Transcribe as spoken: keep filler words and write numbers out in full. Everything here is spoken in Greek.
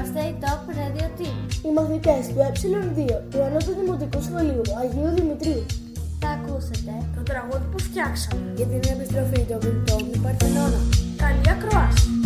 Stay Top Radio Team. Οι μαθητές του ε δύο του Ανώτατου Δημοτικού Σχολείου Αγίου Δημητρίου. Θα ακούσετε το τραγούδι που φτιάξαμε για την επιστροφή των κρυπτών του Παρθενώνα. Καλή ακρόαση!